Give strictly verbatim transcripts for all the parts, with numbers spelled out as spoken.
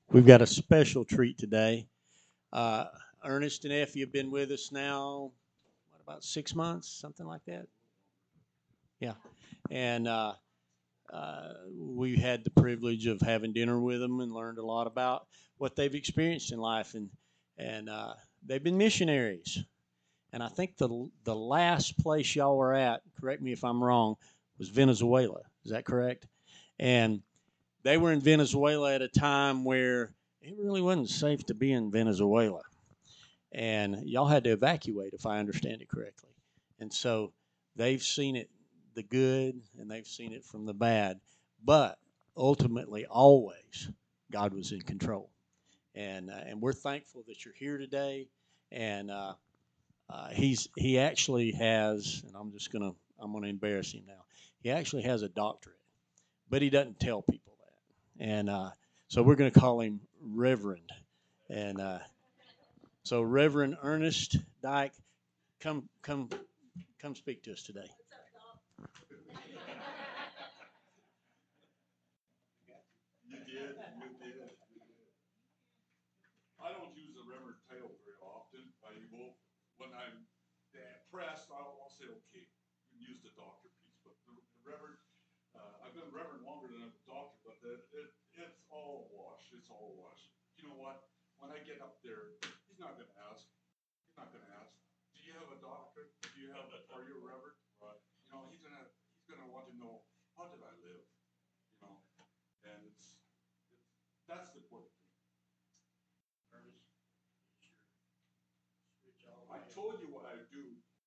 We've got a special treat today. Uh, Ernest and Effie have been with us now, what, about six months, something like that? Yeah. And uh, uh, we had the privilege of having dinner with them and learned a lot about what they've experienced in life. And, and uh, they've been missionaries. And I think the, the last place y'all were at, correct me if I'm wrong, was Venezuela. Is that correct? And they were in Venezuela at a time where it really wasn't safe to be in Venezuela. And y'all had to evacuate, if I understand it correctly. And so they've seen it, the good, and they've seen it from the bad. But ultimately, always, God was in control. And, uh, and we're thankful that you're here today. And uh, uh, he's he actually has, and I'm just gonna I'm gonna embarrass him now. He actually has a doctorate, but he doesn't tell people that. And uh, so we're going to call him Reverend. And uh, so Reverend Ernest Dyke, come come come speak to us today. You did, you did. I don't use the reverend title very often. I will, when I'm pressed, I'll, I'll say, okay, you can use the doctor piece. But the, the reverend, uh, I've been reverend longer than I'm a doctor, but the, it, it's all a wash. It's all a wash. You know what? When I get up there, he's not going to ask. He's not going to ask. Do you have a doctorate? Do you have? A, are you a reverend? Right. You know, he's gonna he's gonna want to know, how did I live? You know, and it's, it's that's the important thing. Ernest, I told you what I do.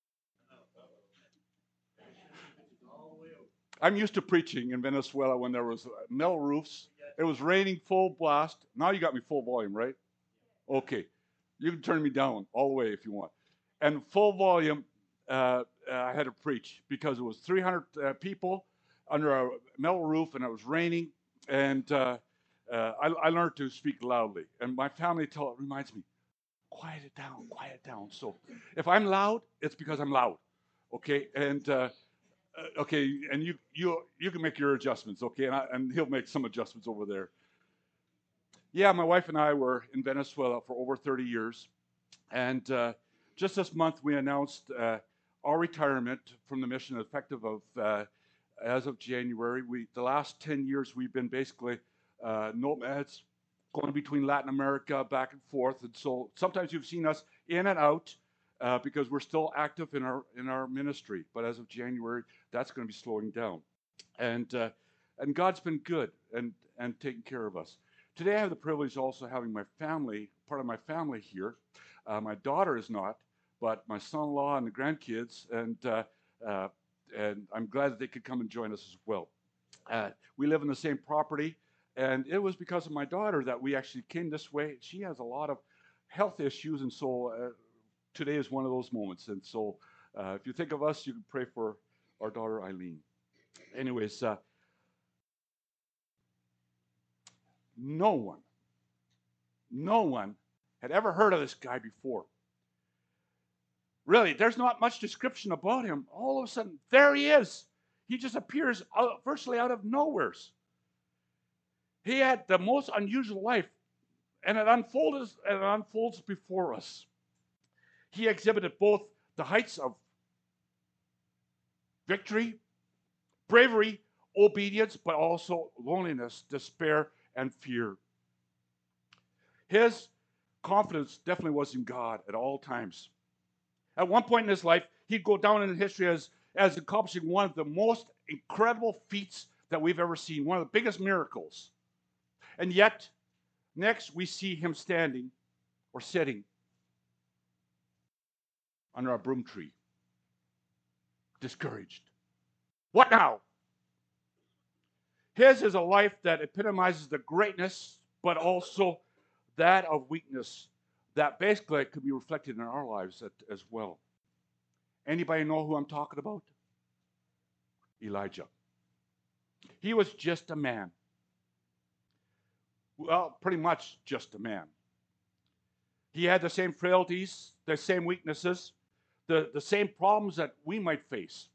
I'm used to preaching in Venezuela when there was metal roofs. It was raining full blast. Now you got me full volume, right? Okay. You can turn me down all the way if you want. And full volume, uh, I had to preach because it was three hundred uh, people under a metal roof and it was raining. And uh, uh, I, I learned to speak loudly. And my family tell, reminds me, quiet it down, quiet it down. So if I'm loud, it's because I'm loud. Okay. And uh, uh, okay, and you you you can make your adjustments, okay? And I, and he'll make some adjustments over there. Yeah, my wife and I were in Venezuela for over thirty years, and uh, just this month we announced uh, our retirement from the mission, effective of uh, as of January. We the last ten years we've been basically uh, nomads, going between Latin America back and forth, and so sometimes you've seen us in and out uh, because we're still active in our in our ministry. But as of January, that's going to be slowing down, and uh, and God's been good and and taking care of us. Today, I have the privilege also having my family, part of my family here. Uh, my daughter is not, but my son-in-law and the grandkids, and uh, uh, and I'm glad that they could come and join us as well. Uh, we live in the same property, and it was because of my daughter that we actually came this way. She has a lot of health issues, and so uh, today is one of those moments. And so, uh, if you think of us, you can pray for our daughter Eileen. Anyways, uh, no one, no one had ever heard of this guy before. Really, there's not much description about him. All of a sudden, there he is. He just appears out, virtually out of nowheres. He had the most unusual life, and it unfolds, and it unfolds before us. He exhibited both the heights of victory, bravery, obedience, but also loneliness, despair, and fear. His confidence definitely was in God at all times. At one point in his life, he'd go down in history as, as accomplishing one of the most incredible feats that we've ever seen, one of the biggest miracles. And yet, next we see him standing or sitting under a broom tree, discouraged. What now? His is a life that epitomizes the greatness, but also that of weakness that basically could be reflected in our lives as well. Anybody know who I'm talking about? Elijah. He was just a man. Well, pretty much just a man. He had the same frailties, the same weaknesses, the, the same problems that we might face.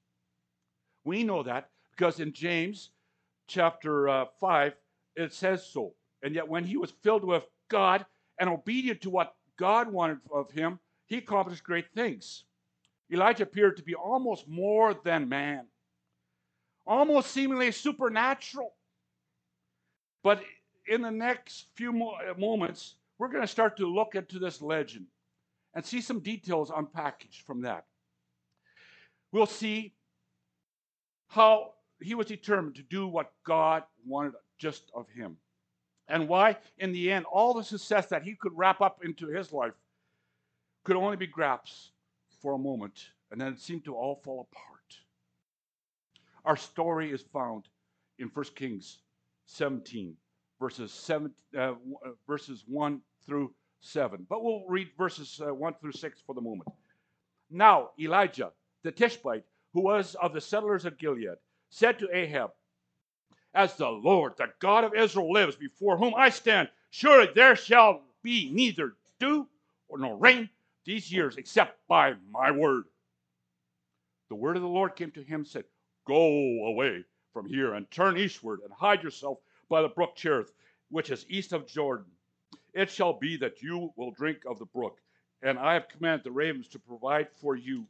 We know that because in James chapter uh, five, it says so. And yet when he was filled with God and obedient to what God wanted of him, he accomplished great things. Elijah appeared to be almost more than man, almost seemingly supernatural. But in the next few mo- moments, we're going to start to look into this legend and see some details unpackaged from that. We'll see how he was determined to do what God wanted just of him, and why, in the end, all the success that he could wrap up into his life could only be grasped for a moment, and then it seemed to all fall apart. Our story is found in First Kings seventeen, verses seven, uh, verses one through seven. But we'll read verses uh, one through six for the moment. Now Elijah, the Tishbite, who was of the settlers of Gilead, said to Ahab, "As the Lord, the God of Israel, lives, before whom I stand, surely there shall be neither dew or nor rain these years, except by my word." The word of the Lord came to him and said, "Go away from here and turn eastward and hide yourself by the brook Cherith, which is east of Jordan. It shall be that you will drink of the brook, and I have commanded the ravens to provide for you."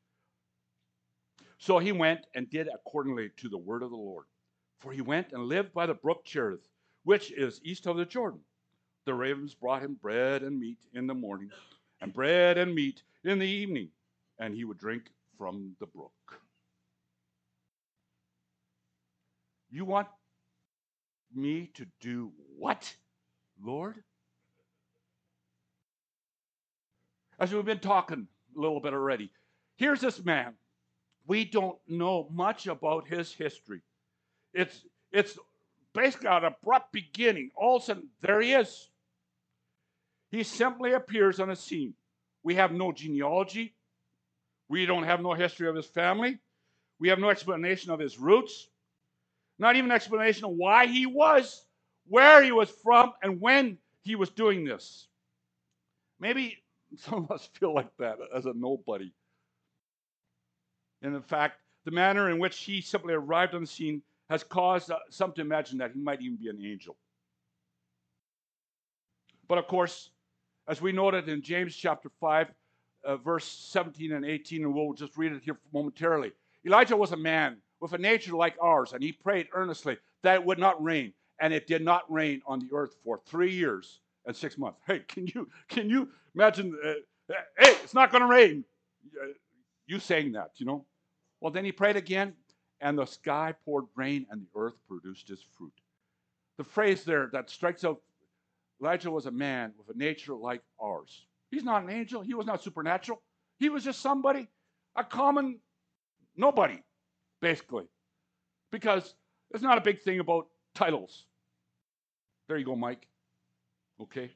So he went and did accordingly to the word of the Lord. For he went and lived by the brook Cherith, which is east of the Jordan. The ravens brought him bread and meat in the morning, and bread and meat in the evening, and he would drink from the brook. You want me to do what, Lord? As we've been talking a little bit already, here's this man. We don't know much about his history. It's, it's basically an abrupt beginning. All of a sudden, there he is. He simply appears on the scene. We have no genealogy. We don't have no history of his family. We have no explanation of his roots. Not even an explanation of why he was, where he was from, and when he was doing this. Maybe some of us feel like that as a nobody. And in fact, the manner in which he simply arrived on the scene has caused uh, some to imagine that he might even be an angel. But of course, as we noted in James chapter five, uh, verse seventeen and eighteen, and we'll just read it here momentarily. Elijah was a man with a nature like ours, and he prayed earnestly that it would not rain, and it did not rain on the earth for three years and six months. Hey, can you can you imagine? Uh, hey, it's not going to rain. Uh, you saying that, you know? Well, then he prayed again, and the sky poured rain, and the earth produced its fruit. The phrase there that strikes out, Elijah was a man with a nature like ours. He's not an angel. He was not supernatural. He was just somebody, a common nobody, basically. Because it's not a big thing about titles. There you go, Mike. Okay.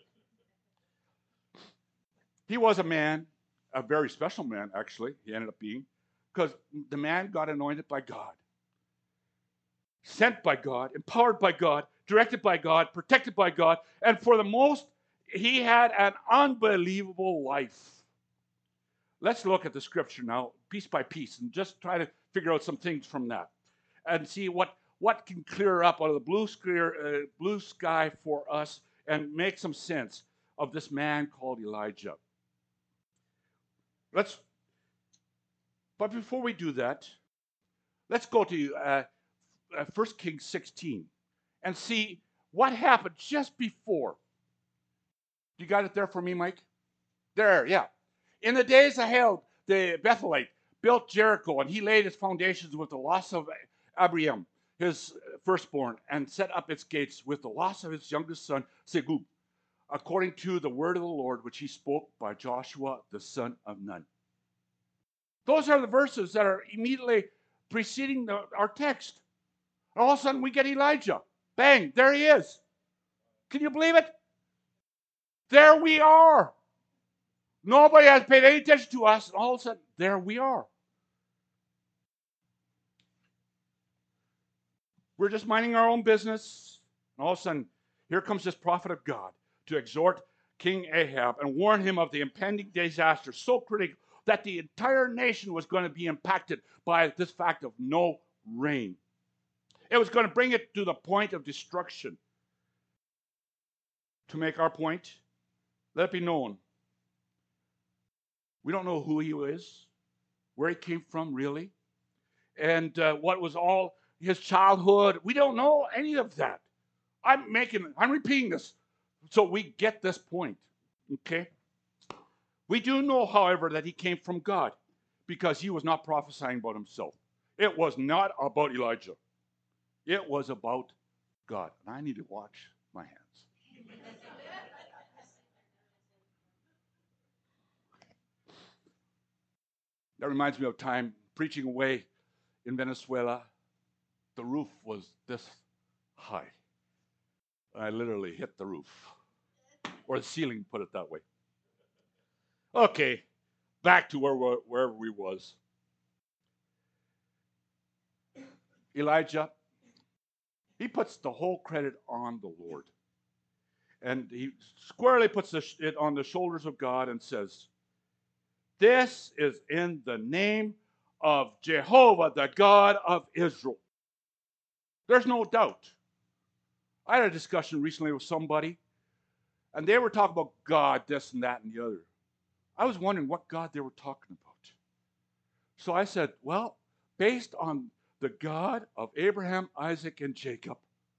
He was a man, a very special man, actually, he ended up being, because the man got anointed by God, sent by God, empowered by God, directed by God, protected by God, and for the most, he had an unbelievable life. Let's look at the scripture now, piece by piece, and just try to figure out some things from that, and see what, what can clear up out of the blue sky, uh, blue sky for us and make some sense of this man called Elijah. Let's, but before we do that, let's go to uh, uh, First Kings sixteen and see what happened just before. You got it there for me, Mike? There, yeah. In the days of Ahab, the Bethelite built Jericho, and he laid its foundations with the loss of Abiram, his firstborn, and set up its gates with the loss of his youngest son, Segub, according to the word of the Lord, which he spoke by Joshua, the son of Nun. Those are the verses that are immediately preceding the, our text. And all of a sudden, we get Elijah. Bang, there he is. Can you believe it? There we are. Nobody has paid any attention to us, and all of a sudden, there we are. We're just minding our own business, and all of a sudden, here comes this prophet of God to exhort King Ahab and warn him of the impending disaster so critical that the entire nation was going to be impacted by this fact of no rain. It was going to bring it to the point of destruction. to make our point, let it be known. We don't know who he is, where he came from, really, and uh, what was all his childhood. We don't know any of that. I'm making, I'm repeating this so we get this point, okay? We do know, however, that he came from God because he was not prophesying about himself. It was not about Elijah. It was about God. And I need to watch my hands. That reminds me of time preaching away in Venezuela. The roof was this high. I literally hit the roof, or the ceiling, put it that way. Okay, back to where we, wherever we was. Elijah, he puts the whole credit on the Lord. And he squarely puts it on the shoulders of God and says, this is in the name of Jehovah, the God of Israel. There's no doubt. I had a discussion recently with somebody, and they were talking about God, this and that and the other. I was wondering what God they were talking about. So I said, well, based on the God of Abraham, Isaac, and Jacob,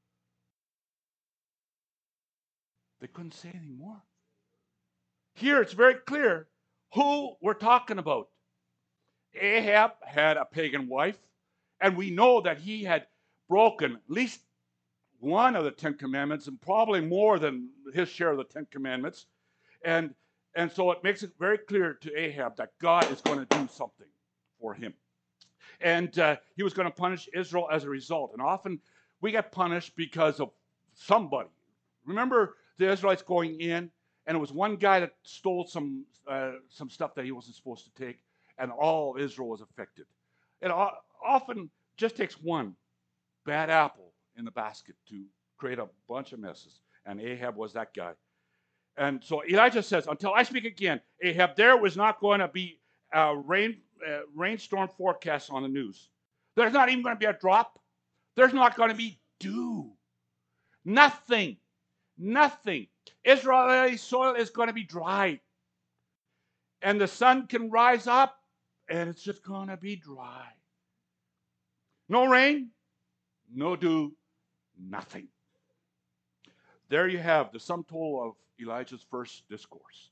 they couldn't say any more. Here it's very clear who we're talking about. Ahab had a pagan wife, and we know that he had broken at least one of the Ten Commandments and probably more than his share of the Ten Commandments. And, and so it makes it very clear to Ahab that God is going to do something for him. And uh, he was going to punish Israel as a result. And often we get punished because of somebody. Remember the Israelites going in, and it was one guy that stole some, uh, some stuff that he wasn't supposed to take, and all of Israel was affected. It often just takes one bad apple in the basket to create a bunch of messes. And Ahab was that guy. And so Elijah says, until I speak again, Ahab, there was not going to be a rain, uh, rainstorm forecast on the news. There's not even going to be a drop. There's not going to be dew. Nothing. Nothing. Israeli soil is going to be dry. And the sun can rise up, and it's just going to be dry. No rain, no dew, nothing. There you have the sum total of Elijah's first discourse.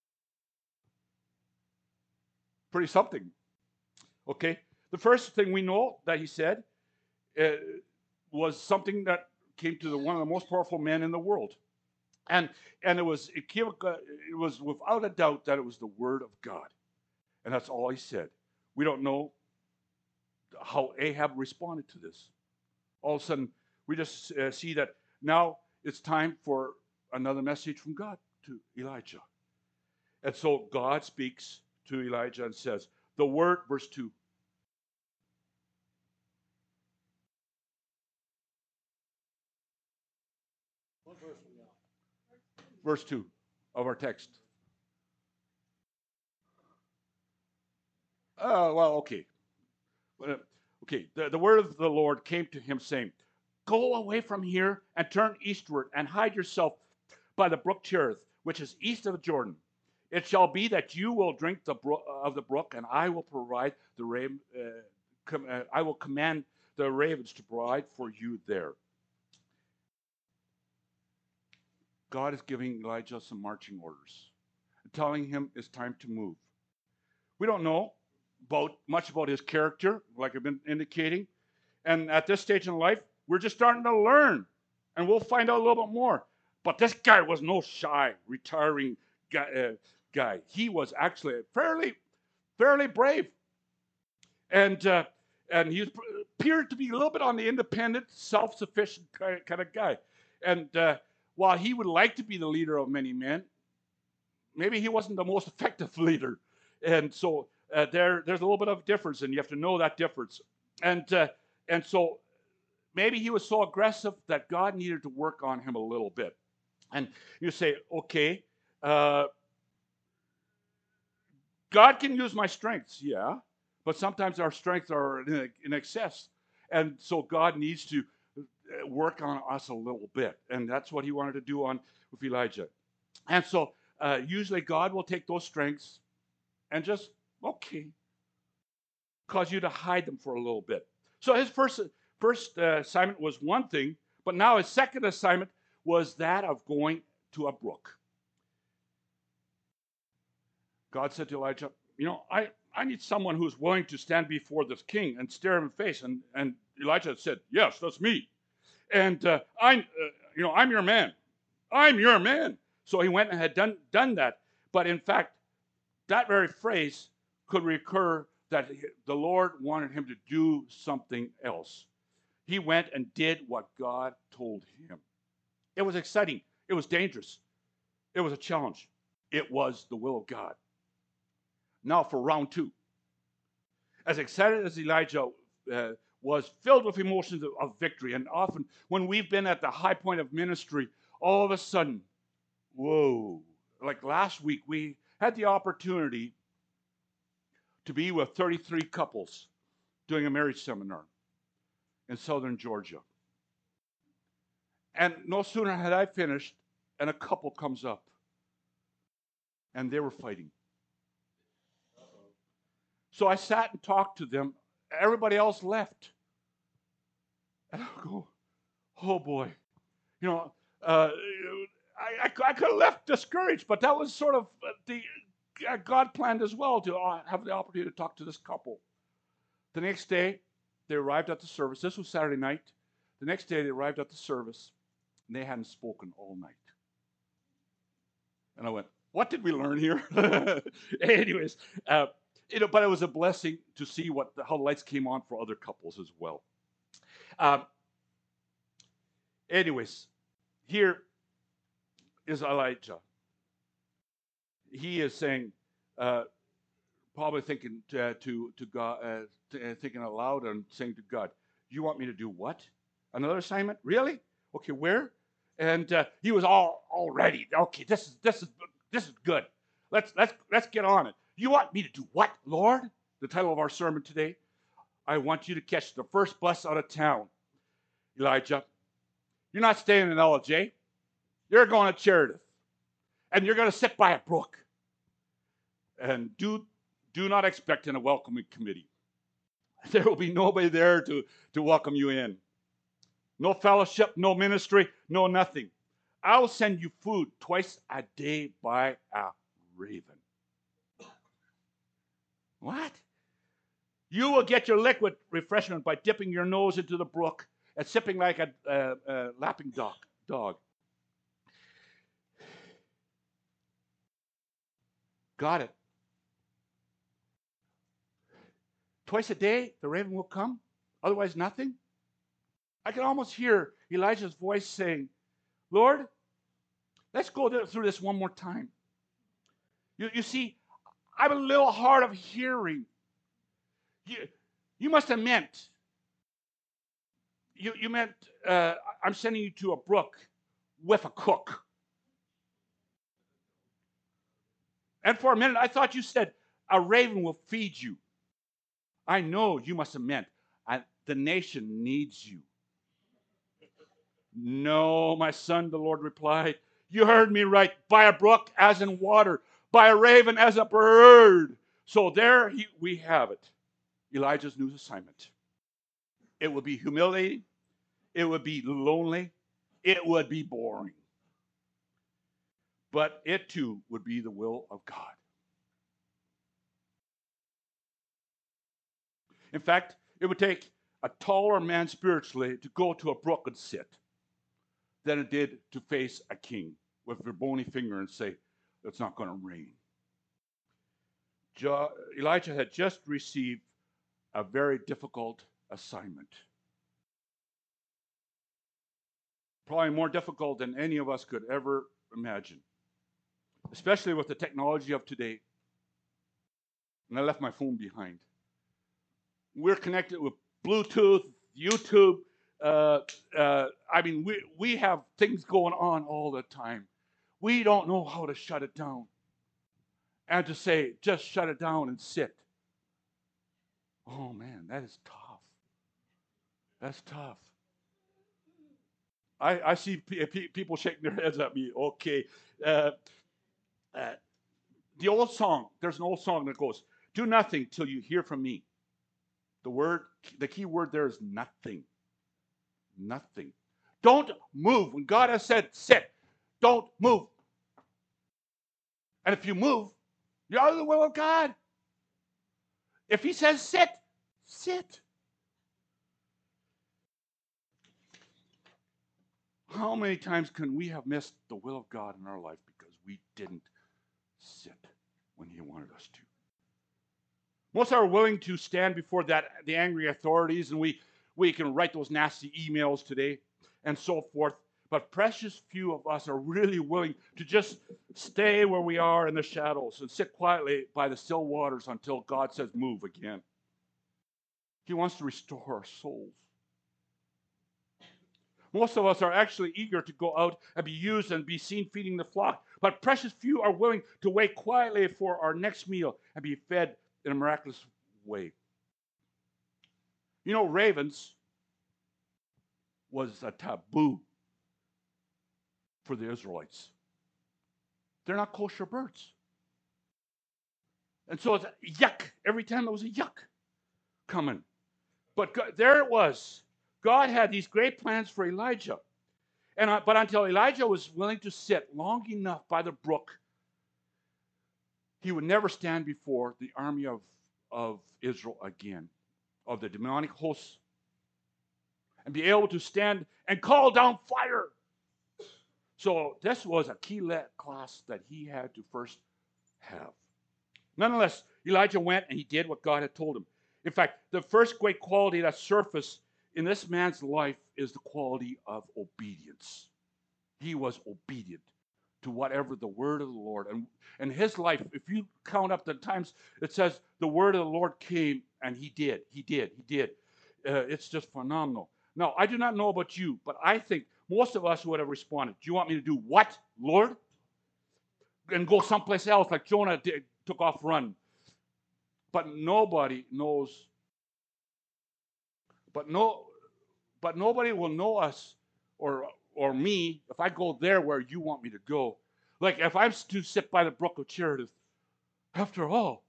Pretty something. Okay, the first thing we know that he said uh, was something that came to the, one of the most powerful men in the world. And, and it, was, it, came, uh, it was without a doubt that it was the word of God. And that's all he said. We don't know how Ahab responded to this. All of a sudden, we just uh, see that now it's time for another message from God to Elijah. And so God speaks to Elijah and says, the word, verse two. What verse we on? Verse two of our text. Oh, uh, well, okay. Uh, okay, the, the word of the Lord came to him saying, go away from here and turn eastward and hide yourself by the brook Cherith, which is east of Jordan. It shall be that you will drink the bro- of the brook, and I will provide the raven. Uh, com- uh, I will command the ravens to provide for you there. God is giving Elijah some marching orders, telling him it's time to move. We don't know about much about his character, like I've been indicating, and at this stage in life, we're just starting to learn, and we'll find out a little bit more. But this guy was no shy, retiring guy. Uh, guy. He was actually fairly, fairly brave, and uh, and he appeared to be a little bit on the independent, self-sufficient kind of guy. And uh, while he would like to be the leader of many men, maybe he wasn't the most effective leader. And so uh, there, there's a little bit of difference, and you have to know that difference. And uh, and so maybe he was so aggressive that God needed to work on him a little bit. And you say, okay, uh, God can use my strengths, yeah, but sometimes our strengths are in, in excess. And so God needs to work on us a little bit. And that's what he wanted to do on with Elijah. And so uh, usually God will take those strengths and just, okay, cause you to hide them for a little bit. So his first, first uh, assignment was one thing, but now his second assignment was that of going to a brook. God said to Elijah, you know, I, I need someone who's willing to stand before this king and stare him in the face. And, and Elijah said, yes, that's me. And uh, I'm, uh, you know, I'm your man. I'm your man. So he went and had done, done that. But in fact, that very phrase could recur that the Lord wanted him to do something else. He went and did what God told him. It was exciting. It was dangerous. It was a challenge. It was the will of God. Now for round two. As excited as Elijah uh, was, filled with emotions of, of victory, and often when we've been at the high point of ministry, all of a sudden, whoa, like last week, we had the opportunity to be with thirty-three couples doing a marriage seminar in southern Georgia. And no sooner had I finished, and a couple comes up, and they were fighting. So I sat and talked to them. Everybody else left. And I go, oh boy. You know, uh, I, I, I could have left discouraged, but that was sort of the uh, God planned as well to uh, have the opportunity to talk to this couple. The next day, they arrived at the service. This was Saturday night. The next day, they arrived at the service, and they hadn't spoken all night. And I went, what did we learn here? Anyways, uh, you know, but it was a blessing to see what the, how the lights came on for other couples as well. Um, anyways, here is Elijah. He is saying, uh, probably thinking to, to, to God, uh, to, uh, thinking out loud and saying to God, you want me to do what? Another assignment? Really? Okay, where? And uh, he was all, all ready. Okay, this is this is this is good. Let's let's let's get on it. You want me to do what, Lord? The title of our sermon today. I want you to catch the first bus out of town, Elijah. You're not staying in L J. You're going to Meredith. And you're going to sit by a brook. And do, do not expect in a welcoming committee. There will be nobody there to, to welcome you in. No fellowship, no ministry, no nothing. I'll send you food twice a day by a raven. What? You will get your liquid refreshment by dipping your nose into the brook and sipping like a uh, uh, lapping dog. dog. Got it. Twice a day, the raven will come. Otherwise, nothing. I can almost hear Elijah's voice saying, Lord, let's go through this one more time. You, you see, I'm a little hard of hearing. You, you must have meant, you, you meant, uh, I'm sending you to a brook with a cook. And for a minute, I thought you said, a raven will feed you. I know you must have meant, I, the nation needs you. No, my son, the Lord replied, you heard me right, by a brook as in water, by a raven as a bird. So there he, we have it. Elijah's new assignment. It would be humiliating. It would be lonely. It would be boring. But it too would be the will of God. In fact, it would take a taller man spiritually to go to a brook and sit than it did to face a king with a bony finger and say, it's not going to rain. Jo- Elijah had just received a very difficult assignment. Probably more difficult than any of us could ever imagine, especially with the technology of today. And I left my phone behind. We're connected with Bluetooth, YouTube. Uh, uh, I mean, we, we have things going on all the time. We don't know how to shut it down. And to say, just shut it down and sit. Oh man, that is tough. That's tough. I, I see p- p- people shaking their heads at me. Okay. Uh, uh, the old song, there's an old song that goes, do nothing till you hear from me. The word, the key word there is nothing. Nothing. Don't move. When God has said sit, don't move. And if you move, you're out of the will of God. If he says sit, sit. How many times can we have missed the will of God in our life because we didn't sit when he wanted us to? Most are willing to stand before that the angry authorities, and we, we can write those nasty emails today and so forth. But precious few of us are really willing to just stay where we are in the shadows and sit quietly by the still waters until God says move again. He wants to restore our souls. Most of us are actually eager to go out and be used and be seen feeding the flock, but precious few are willing to wait quietly for our next meal and be fed in a miraculous way. You know, ravens was a taboo for the Israelites. They're not kosher birds. And so it's yuck. Every time there was a yuck coming. But God, there it was. God had these great plans for Elijah. And uh, but until Elijah was willing to sit long enough by the brook, he would never stand before the army of, of Israel again, of the demonic hosts, and be able to stand and call down fire. So this was a key class that he had to first have. Nonetheless, Elijah went and he did what God had told him. In fact, the first great quality that surfaced in this man's life is the quality of obedience. He was obedient to whatever the word of the Lord. And, and his life, if you count up the times, it says the word of the Lord came and he did, he did, he did. Uh, it's just phenomenal. Now, I do not know about you, but I think most of us would have responded, do you want me to do what, Lord? And go someplace else like Jonah did, took off run. But nobody knows, but no, but nobody will know us or or me if I go there where you want me to go. Like if I'm to sit by the brook of Cherith, after all,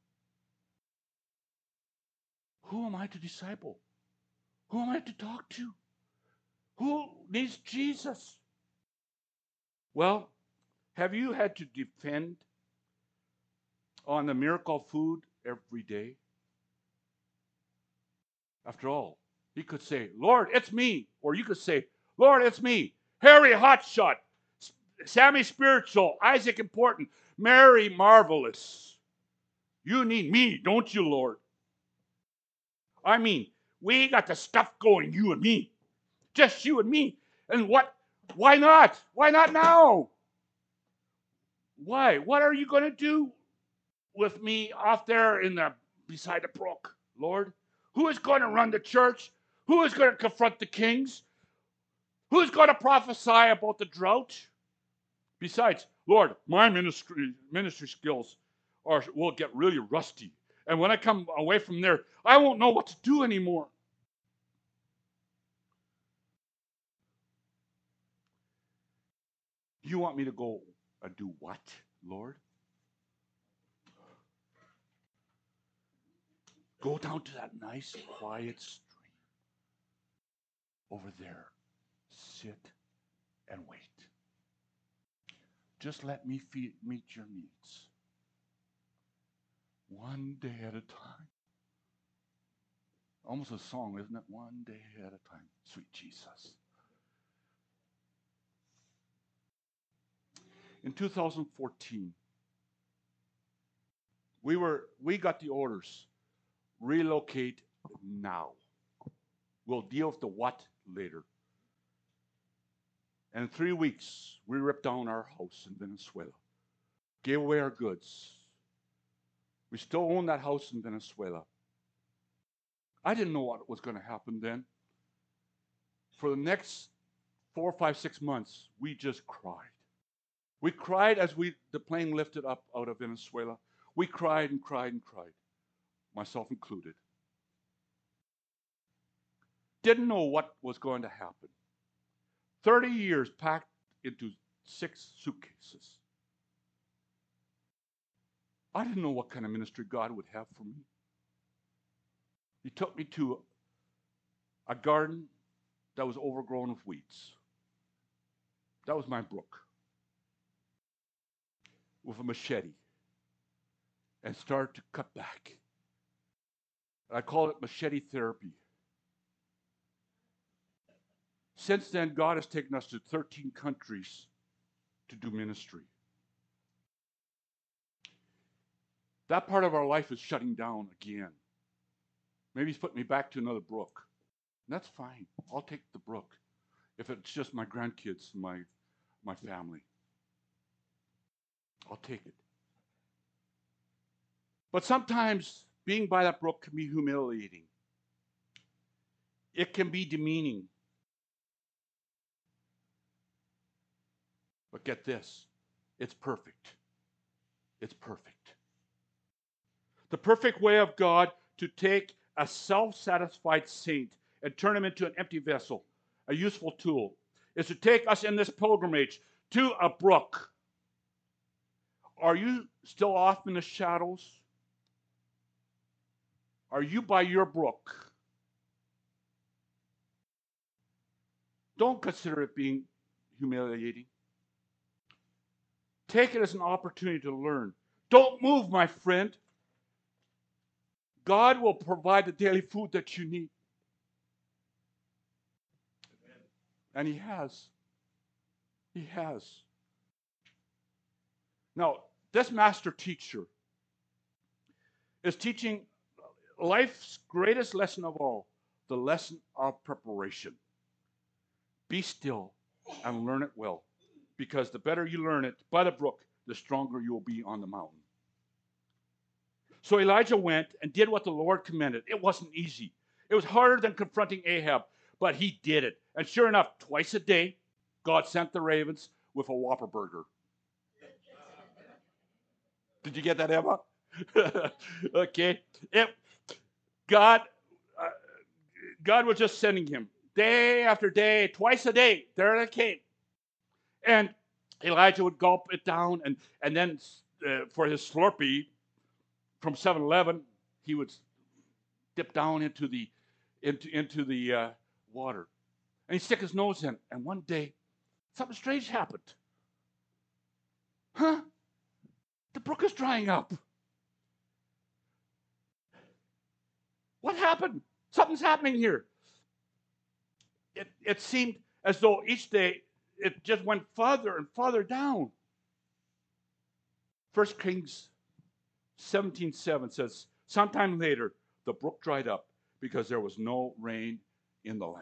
who am I to disciple? Who am I to talk to? Who needs Jesus? Well, have you had to depend on the miracle food every day? After all, he could say, Lord, it's me. Or you could say, Lord, it's me. Harry Hotshot, Sammy Spiritual, Isaac Important, Mary Marvelous. You need me, don't you, Lord? I mean, we got the stuff going, you and me. Just you and me. And what? Why not? Why not now? Why? What are you going to do with me off there in the beside the brook, Lord? Who is going to run the church? Who is going to confront the kings? Who's going to prophesy about the drought? Besides, Lord, my ministry ministry skills are will get really rusty. And when I come away from there, I won't know what to do anymore. You want me to go and do what, Lord? Go down to that nice, quiet stream over there. Sit and wait. Just let me feed, meet your needs. One day at a time. Almost a song, isn't it? One day at a time. Sweet Jesus. In two thousand fourteen, we were we got the orders. Relocate now. We'll deal with the what later. And in three weeks, we ripped down our house in Venezuela. Gave away our goods. We still own that house in Venezuela. I didn't know what was going to happen then. For the next four, five, six months, we just cried. We cried as we the plane lifted up out of Venezuela. We cried and cried and cried, myself included. Didn't know what was going to happen. thirty years packed into six suitcases. I didn't know what kind of ministry God would have for me. He took me to a garden that was overgrown with weeds. That was my brook. With a machete. And started to cut back. I call it machete therapy. Since then, God has taken us to thirteen countries to do ministry. That part of our life is shutting down again. Maybe he's putting me back to another brook. And that's fine. I'll take the brook if it's just my grandkids and my, my family. I'll take it. But sometimes being by that brook can be humiliating. It can be demeaning. But get this, it's perfect. It's perfect. The perfect way of God to take a self-satisfied saint and turn him into an empty vessel, a useful tool, is to take us in this pilgrimage to a brook. Are you still off in the shadows? Are you by your brook? Don't consider it being humiliating. Take it as an opportunity to learn. Don't move, my friend. God will provide the daily food that you need. And he has. He has. Now, this master teacher is teaching life's greatest lesson of all, the lesson of preparation. Be still and learn it well, because the better you learn it by the brook, the stronger you will be on the mountain. So Elijah went and did what the Lord commanded. It wasn't easy. It was harder than confronting Ahab, but he did it. And sure enough, twice a day, God sent the ravens with a Whopper burger. Did you get that, Emma? Okay. It, God, uh, God was just sending him day after day, twice a day. There they came. And Elijah would gulp it down, and, and then uh, for his Slurpee from seven eleven, he would dip down into the into, into the uh, water. And he'd stick his nose in. And one day, something strange happened. Huh? The brook is drying up. What happened? Something's happening here. It, it seemed as though each day it just went farther and farther down. First Kings seventeen seven says, sometime later, the brook dried up because there was no rain in the land.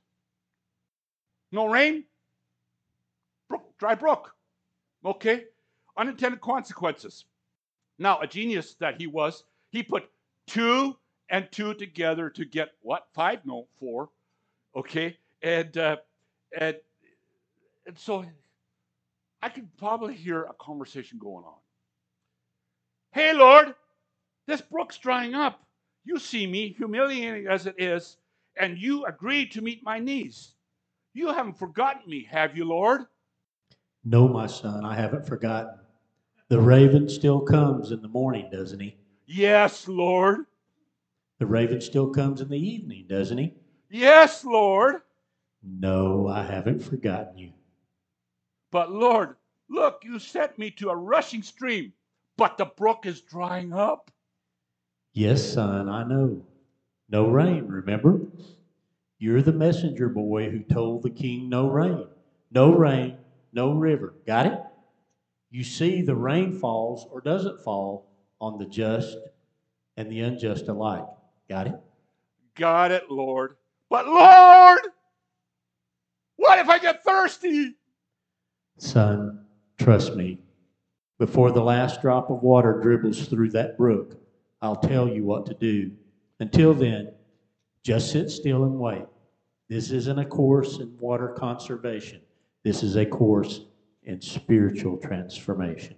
No rain? Brook, dry brook. Okay? Unintended consequences. Now, a genius that he was, he put two and two together to get what? Five? No, four. Okay? And, uh, and, and so I could probably hear a conversation going on. Hey, Lord, this brook's drying up. You see me, humiliating as it is, and you agreed to meet my needs. You haven't forgotten me, have you, Lord? No, my son, I haven't forgotten. The raven still comes in the morning, doesn't he? Yes, Lord. The raven still comes in the evening, doesn't he? Yes, Lord. No, I haven't forgotten you. But Lord, look, you sent me to a rushing stream, but the brook is drying up. Yes, son, I know. No rain, remember? You're the messenger boy who told the king no rain. No rain, no river. Got it? You see, the rain falls or doesn't fall on the just and the unjust alike. Got it? Got it, Lord. But Lord, what if I get thirsty? Son, trust me. Before the last drop of water dribbles through that brook, I'll tell you what to do. Until then, just sit still and wait. This isn't a course in water conservation. This is a course in spiritual transformation.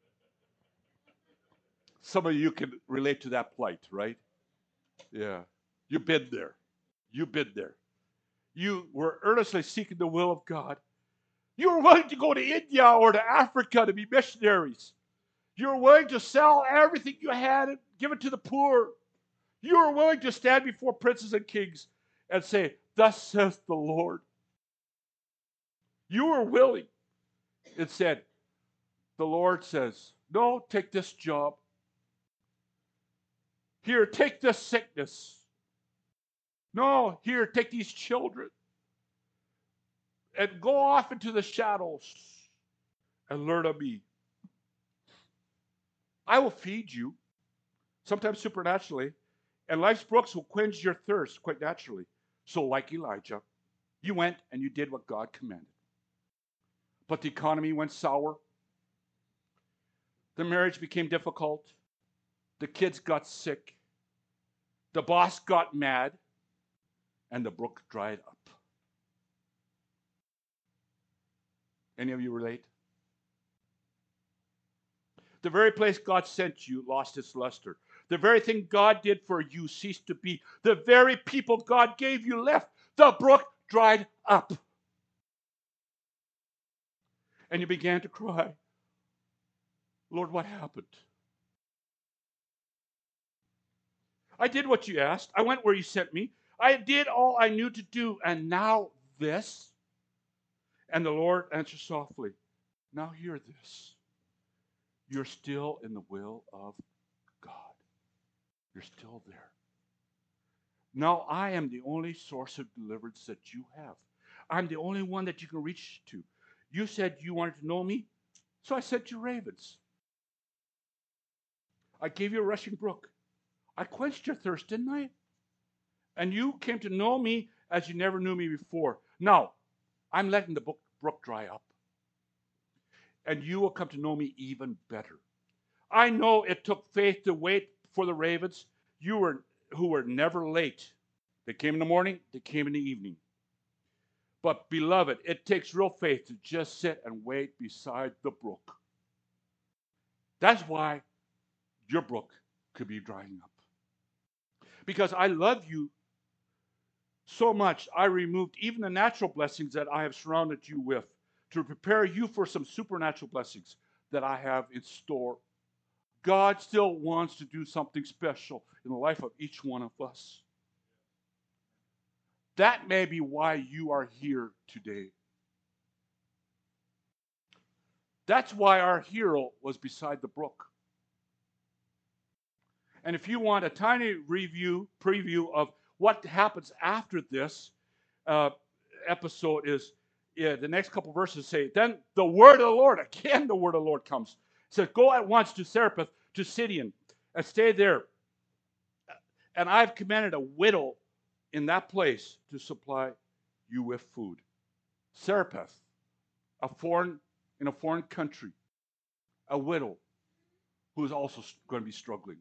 Some of you can relate to that plight, right? Yeah. You've been there. You've been there. You were earnestly seeking the will of God. You were willing to go to India or to Africa to be missionaries. You were willing to sell everything you had and give it to the poor. You were willing to stand before princes and kings and say, thus says the Lord. You were willing. It said, the Lord says, no, take this job. Here, take this sickness. No, here, take these children. And go off into the shadows and learn of me. I will feed you, sometimes supernaturally, and life's brooks will quench your thirst quite naturally. So like Elijah, you went and you did what God commanded. But the economy went sour. The marriage became difficult. The kids got sick. The boss got mad. And the brook dried up. Any of you relate? The very place God sent you lost its luster. The very thing God did for you ceased to be. The very people God gave you left. The brook dried up. And you began to cry, Lord, what happened? I did what you asked. I went where you sent me. I did all I knew to do, and now this? And the Lord answered softly, now hear this. You're still in the will of God. You're still there. Now I am the only source of deliverance that you have. I'm the only one that you can reach to. You said you wanted to know me, so I sent you ravens. I gave you a rushing brook. I quenched your thirst, didn't I? And you came to know me as you never knew me before. Now, I'm letting the brook dry up. And you will come to know me even better. I know it took faith to wait for the ravens. You were who were never late. They came in the morning, they came in the evening. But beloved, it takes real faith to just sit and wait beside the brook. That's why your brook could be drying up. Because I love you so much, I removed even the natural blessings that I have surrounded you with to prepare you for some supernatural blessings that I have in store. God still wants to do something special in the life of each one of us. That may be why you are here today. That's why our hero was beside the brook. And if you want a tiny review, preview of what happens after this uh, episode is, yeah, the next couple verses say, then the word of the Lord, again the word of the Lord comes. It says, go at once to Zarephath, to Sidon, and stay there. And I've commanded a widow in that place to supply you with food. Zarephath, a foreign, in a foreign country, a widow who is also going to be struggling.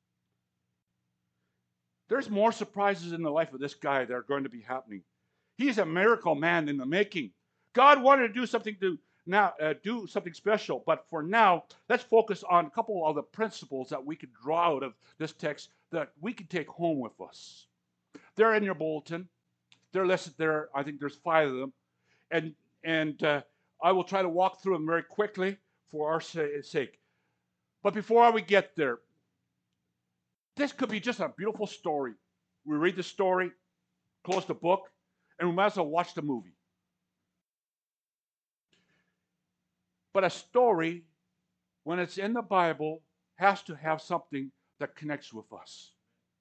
There's more surprises in the life of this guy that are going to be happening. He's a miracle man in the making. God wanted to do something to now uh, do something special, but for now, let's focus on a couple of the principles that we could draw out of this text that we can take home with us. They're in your bulletin. They're listed there. I think there's five of them, and and uh, I will try to walk through them very quickly for our sake. But before we get there, this could be just a beautiful story. We read the story, close the book, and we might as well watch the movie. But a story, when it's in the Bible, has to have something that connects with us.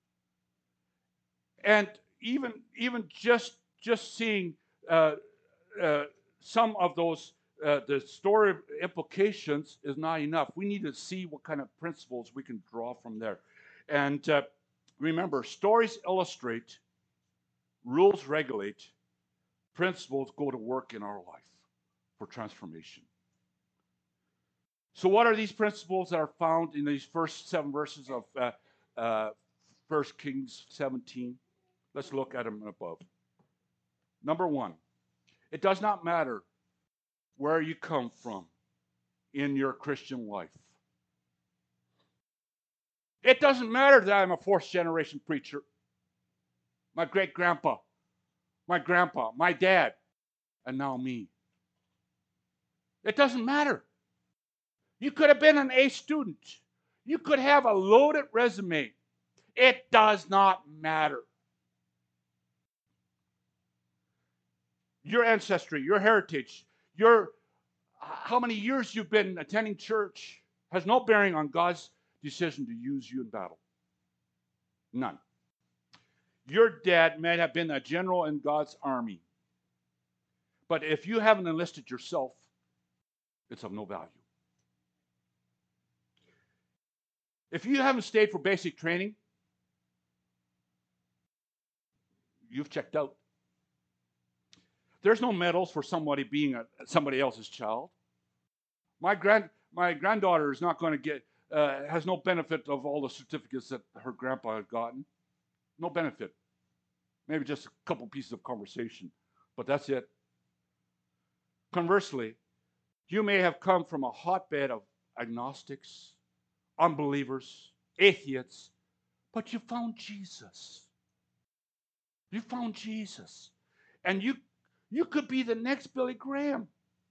And even, even just, just seeing uh, uh, some of those, uh, the story implications is not enough. We need to see what kind of principles we can draw from there. And uh, remember, stories illustrate, rules regulate, principles go to work in our life for transformation. So what are these principles that are found in these first seven verses of uh, uh, First Kings seventeen? Let's look at them above. Number one, it does not matter where you come from in your Christian life. It doesn't matter that I'm a fourth generation preacher. My great grandpa my grandpa, my dad, and now me. It doesn't matter. You could have been an A student. You could have a loaded resume. It does not matter. Your ancestry, your heritage, your how many years you've been attending church has no bearing on God's decision to use you in battle. None. Your dad may have been a general in God's army, but if you haven't enlisted yourself, it's of no value. If you haven't stayed for basic training, you've checked out. There's no medals for somebody being a, somebody else's child. My grand my granddaughter is not going to get uh, has no benefit of all the certificates that her grandpa had gotten. No benefit. Maybe just a couple pieces of conversation, but that's it. Conversely, you may have come from a hotbed of agnostics, unbelievers, atheists, but you found Jesus. You found Jesus. And you You could be the next Billy Graham.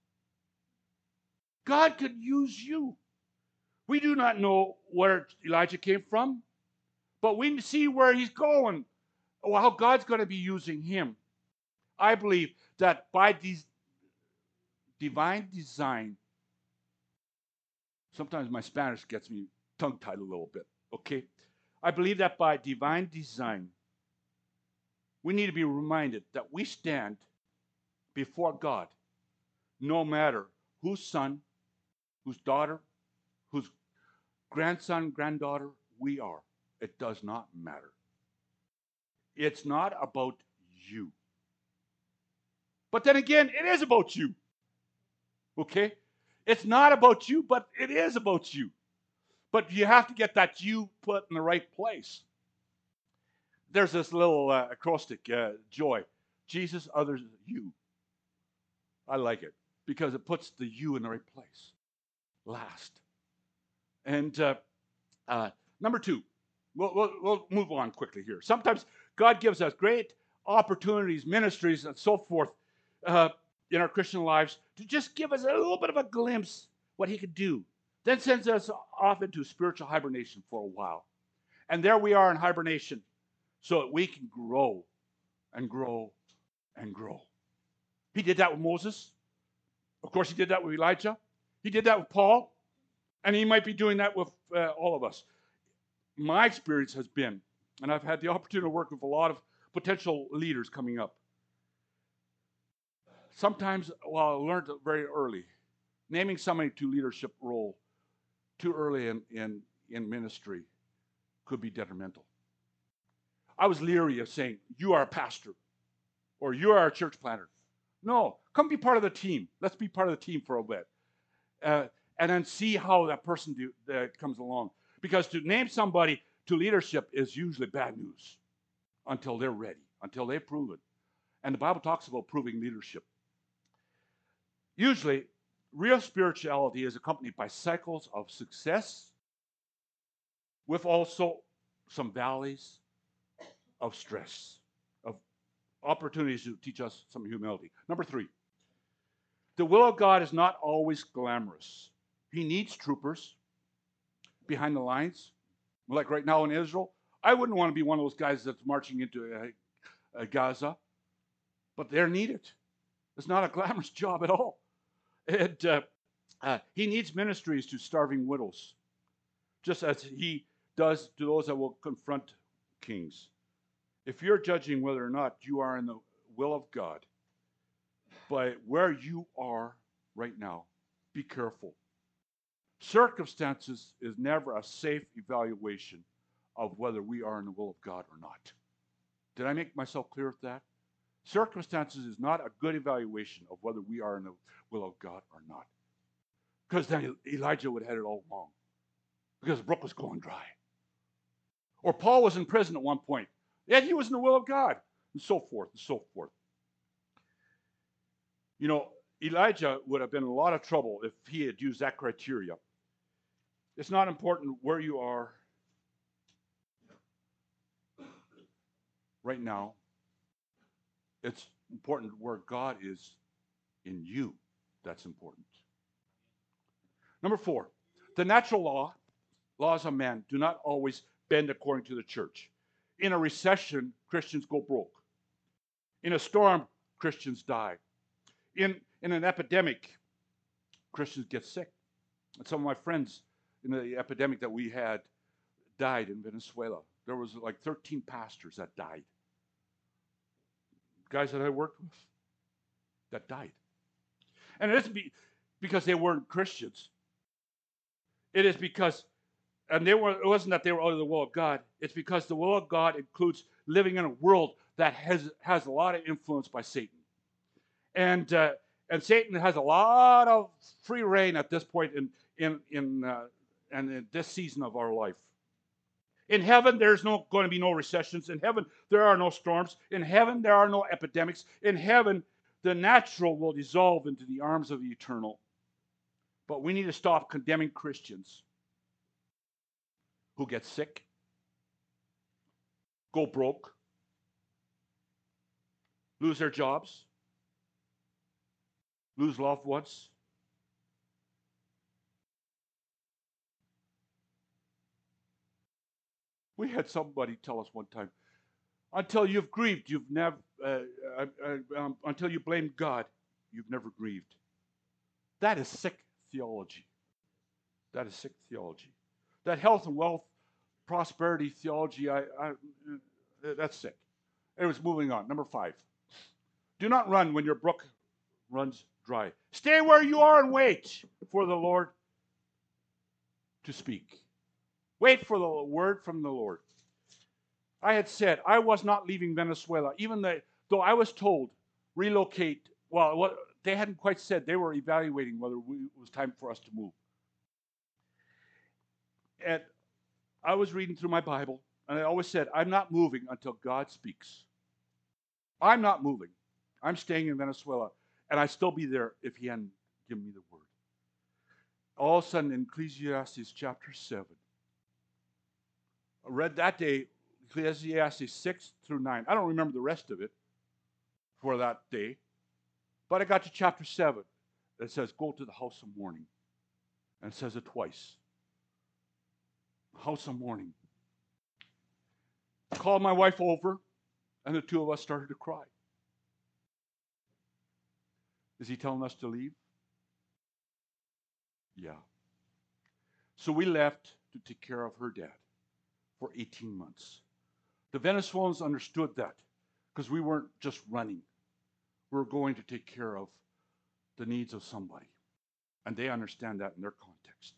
God could use you. We do not know where Elijah came from, but we see where he's going, or how God's going to be using him. I believe that by these divine design, sometimes my Spanish gets me tongue-tied a little bit, okay? I believe that by divine design, we need to be reminded that we stand before God, no matter whose son, whose daughter, whose grandson, granddaughter we are. It does not matter. It's not about you. But then again, it is about you. Okay? It's not about you, but it is about you. But you have to get that you put in the right place. There's this little uh, acrostic, uh, joy. Jesus, others, you. I like it because it puts the you in the right place. Last. And uh, uh, number two, we'll, we'll, we'll move on quickly here. Sometimes God gives us great opportunities, ministries, and so forth uh, in our Christian lives to just give us a little bit of a glimpse what he could do. Then sends us off into spiritual hibernation for a while. And there we are in hibernation so that we can grow and grow and grow. He did that with Moses. Of course, he did that with Elijah. He did that with Paul. And he might be doing that with uh, all of us. My experience has been, and I've had the opportunity to work with a lot of potential leaders coming up. Sometimes, well, I learned it very early, naming somebody to leadership role too early in, in, in ministry could be detrimental. I was leery of saying, you are a pastor, or you are a church planter. No, come be part of the team. Let's be part of the team for a bit. Uh, and then see how that person do, that comes along. Because to name somebody to leadership is usually bad news until they're ready, until they've proven. And the Bible talks about proving leadership. Usually, real spirituality is accompanied by cycles of success with also some valleys of stress, of opportunities to teach us some humility. Number three, the will of God is not always glamorous. He needs troopers behind the lines. Like right now in Israel, I wouldn't want to be one of those guys that's marching into uh, uh, Gaza, but they're needed. It's not a glamorous job at all. And uh, uh, he needs ministries to starving widows, just as he does to those that will confront kings. If you're judging whether or not you are in the will of God, by where you are right now, be careful. Circumstances is never a safe evaluation of whether we are in the will of God or not. Did I make myself clear with that? Circumstances is not a good evaluation of whether we are in the will of God or not. Because then Elijah would have had it all wrong. Because the brook was going dry. Or Paul was in prison at one point. Yet he was in the will of God. And so forth and so forth. You know, Elijah would have been in a lot of trouble if he had used that criteria. It's not important where you are right now. It's important where God is in you. That's important. Number four, the natural law, laws of man, do not always bend according to the church. In a recession, Christians go broke. In a storm, Christians die. In, in an epidemic, Christians get sick. And some of my friends in the epidemic that we had died in Venezuela. There was like thirteen pastors that died. Guys that I worked with that died. And it isn't be, because they weren't Christians. It is because, and they were, it wasn't that they were out of the will of God. It's because the will of God includes living in a world that has, has a lot of influence by Satan. And uh, and Satan has a lot of free reign at this point in in in uh, and in this season of our life. In heaven, there's no going to be no recessions. In heaven, there are no storms. In heaven, there are no epidemics. In heaven, the natural will dissolve into the arms of the eternal. But we need to stop condemning Christians who get sick, go broke, lose their jobs, lose loved ones. We had somebody tell us one time, until you've grieved, you've never, uh, uh, uh, um, until you blame God, you've never grieved. That is sick theology. That is sick theology. That health and wealth, prosperity theology, I, I, uh, that's sick. Anyways, moving on. Number five. Do not run when your brook runs dry. Stay where you are and wait for the Lord to speak. Wait for the word from the Lord. I had said I was not leaving Venezuela, even though I was told relocate. Well, what they hadn't quite said. They were evaluating whether we, it was time for us to move. And I was reading through my Bible, and I always said, I'm not moving until God speaks. I'm not moving. I'm staying in Venezuela, and I'd still be there if he hadn't given me the word. All of a sudden, in Ecclesiastes chapter seven, I read that day, Ecclesiastes six through nine. I don't remember the rest of it for that day, but I got to chapter seven. It says, go to the house of mourning. And it says it twice. House of mourning. I called my wife over, and the two of us started to cry. Is he telling us to leave? Yeah. So we left to take care of her dad for eighteen months. The Venezuelans understood that because we weren't just running. We were going to take care of the needs of somebody. And they understand that in their context.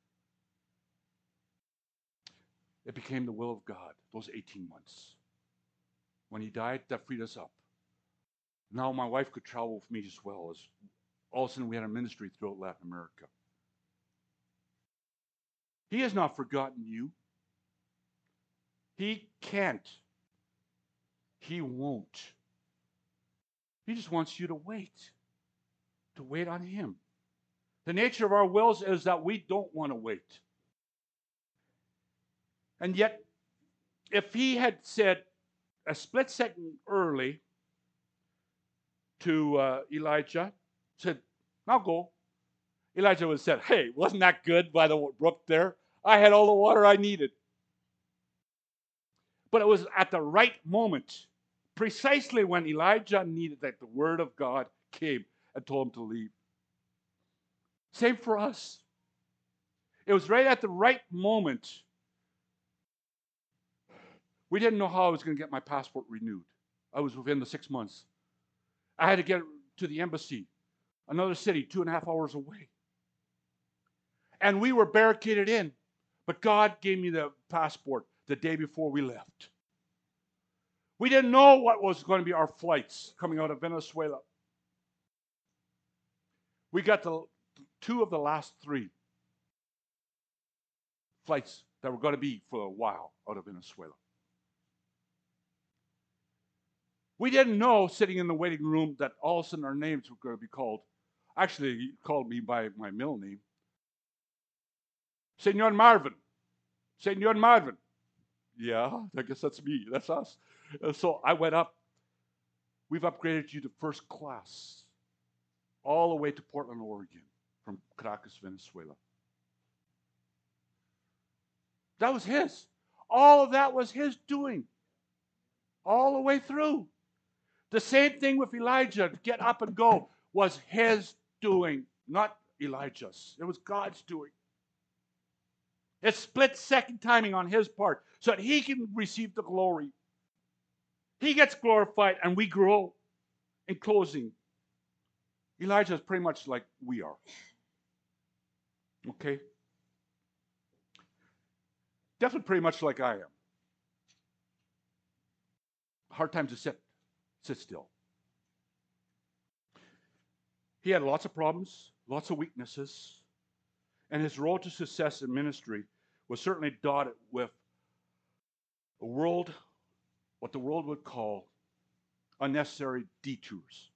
It became the will of God, those eighteen months. When he died, that freed us up. Now my wife could travel with me as well. As all of a sudden we had a ministry throughout Latin America. He has not forgotten you. He can't. He won't. He just wants you to wait. To wait on him. The nature of our wills is that we don't want to wait. And yet, if he had said a split second early to uh, Elijah, said, now go. Elijah would have said, hey, wasn't that good by the brook there? I had all the water I needed. But it was at the right moment, precisely when Elijah needed that the word of God came and told him to leave. Same for us. It was right at the right moment. We didn't know how I was going to get my passport renewed. I was within the six months. I had to get to the embassy, another city, two and a half hours away. And we were barricaded in. But God gave me the passport the day before we left. We didn't know what was going to be our flights coming out of Venezuela. We got the two of the last three flights that were going to be for a while out of Venezuela. We didn't know, sitting in the waiting room, that all of a sudden our names were going to be called. Actually, he called me by my middle name. Senor Marvin. Senor Marvin. Yeah, I guess that's me. That's us. And so I went up. We've upgraded you to first class all the way to Portland, Oregon from Caracas, Venezuela. That was his. All of that was his doing. All the way through. The same thing with Elijah, to get up and go, was his doing, not Elijah's. It was God's doing. It's split second timing on his part so that he can receive the glory. He gets glorified and we grow. In closing, Elijah is pretty much like we are. Okay? Definitely pretty much like I am. Hard time to sit, sit still. He had lots of problems, lots of weaknesses, and his road to success in ministry was certainly dotted with a world, what the world would call unnecessary detours.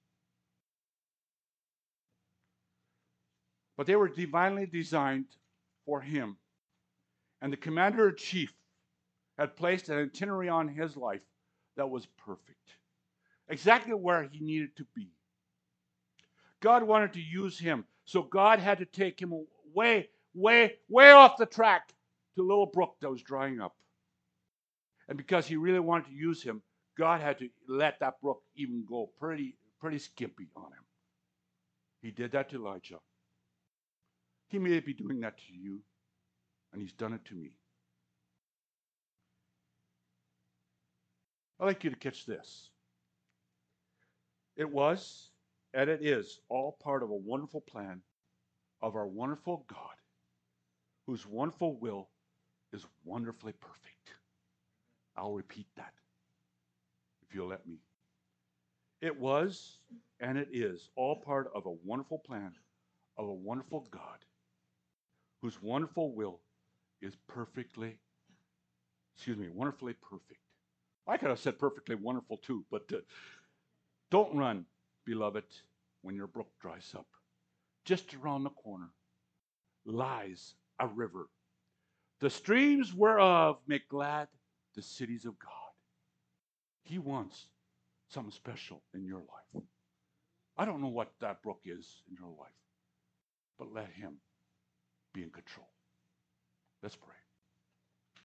But they were divinely designed for him. And the commander-in-chief had placed an itinerary on his life that was perfect. Exactly where he needed to be. God wanted to use him. So God had to take him way, way, way off the track to a little brook that was drying up. And because he really wanted to use him, God had to let that brook even go pretty, pretty skimpy on him. He did that to Elijah. He may be doing that to you, and he's done it to me. I'd like you to catch this. It was, and it is, all part of a wonderful plan of our wonderful God, whose wonderful will is wonderfully perfect. I'll repeat that, if you'll let me. It was, and it is, all part of a wonderful plan of a wonderful God, whose wonderful will is perfectly, excuse me, wonderfully perfect. I could have said perfectly wonderful too, but uh, don't run, beloved, when your brook dries up. Just around the corner lies a river, the streams whereof make glad the cities of God. He wants something special in your life. I don't know what that brook is in your life, but let him be in control. Let's pray.